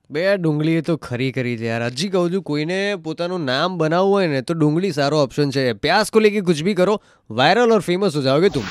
બે ડુંગળી તો ખરી કરી છે યાર. હજી કહું છું, કોઈને પોતાનું નામ બનાવવું હોય ને તો ડુંગળી સારો ઓપ્શન છે. પ્યાસ को लेके कुछ भी करो, वायरल और फेमस हो जाओगे तुम.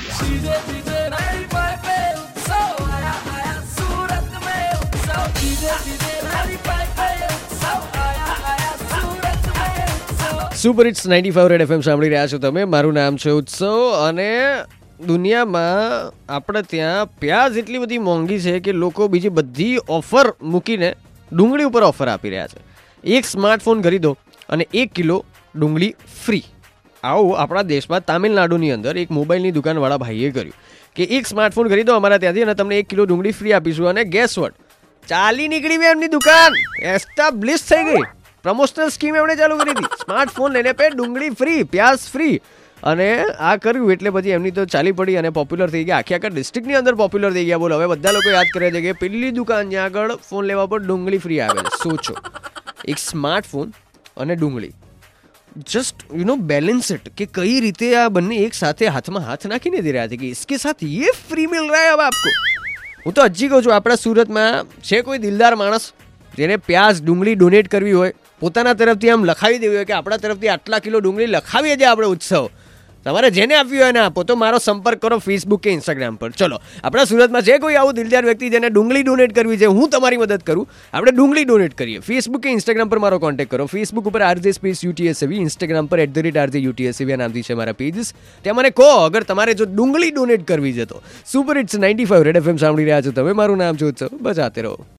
સુપર હિટ્સ 95 રેડ એફએમ સાંભળી રહ્યા છો તમે. મારું નામ છે ઉત્સવ અને દુનિયામાં આપણે ત્યાં પ્યાજ એટલી બધી મોંઘી છે કે લોકો બીજી બધી ઓફર મૂકીને ડુંગળી ઉપર ઓફર આપી રહ્યા છે. એક સ્માર્ટફોન ખરીદો અને 1 કિલો ડુંગળી ફ્રી. આવું આપણા દેશમાં તામિલનાડુની અંદર એક મોબાઈલની દુકાનવાળા ભાઈએ કર્યું કે એક સ્માર્ટફોન ખરીદો અમારા ત્યાંથી અને તમને 1 કિલો ડુંગળી ફ્રી આપીશું. અને ગેસ વોટ, ચાલી નીકળી ગઈ એમની દુકાન, એસ્ટાબ્લિશ થઈ ગઈ. પ્રમોશનલ સ્કીમ એમણે ચાલુ કરી હતી. સ્માર્ટફોન લઈને પે ડુંગળી ફ્રી, પ્યાજ ફ્રી. અને આ કર્યું એટલે પછી એમની તો ચાલી પડી અને પોપ્યુલર થઈ ગયા. આખા ડિસ્ટ્રિક્ટની અંદર પોપ્યુલર થઈ ગયા. બોલો, હવે બધા લોકો યાદ કરે છે કે પેલી દુકાન જ્યાં આગળ ફોન લેવા પર ડુંગળી ફ્રી આવે છે. સોચો, એક સ્માર્ટફોન અને ડુંગળી, જસ્ટ બેલેન્સ ઇટ કે કઈ રીતે આ બંને એક સાથે હાથમાં હાથ નાખીને દે રહ્યા છે કે इसके साथ ये फ्री मिल रहा है अब आपको. હું તો હજી કહું છું, આપણા સુરતમાં છે કોઈ દિલદાર માણસ જેને પ્યાજ ડુંગળી ડોનેટ કરવી હોય, પોતાના તરફથી આમ લખાવી દેવી હોય કે આપણા તરફથી આટલા કિલો ડુંગળી લખાવીએ છીએ આપણે ઉત્સવ, તમારે જેને આપવી હોય ને આપો, તો મારો સંપર્ક કરો ફેસબુક કે ઇન્સ્ટાગ્રામ પર. ચલો, આપણા સુરતમાં છે કોઈ આવું દિલદાર વ્યક્તિ જેને ડુંગળી ડોનેટ કરવી છે, હું તમારી મદદ કરું, આપણે ડુંગળી ડોનેટ કરીએ. ફેસબુક કે ઇન્સ્ટાગ્રામ પર મારો કોન્ટેક્ટ કરો. ફેસબુક ઉપર RJ_UTSAV, ઇન્સ્ટાગ્રામ પર @RJ_UTSAV નામથી છે મારા પેજીસ. ત્યાં મને કહો અગર તમારે જો ડુંગળી ડોનેટ કરવી છે તો. સુપર હિટ્સ 95 રેડ એફએમ સાંભળી રહ્યા છો તમે. મારું નામ છે ઉત્સવ. બજાતે રહો.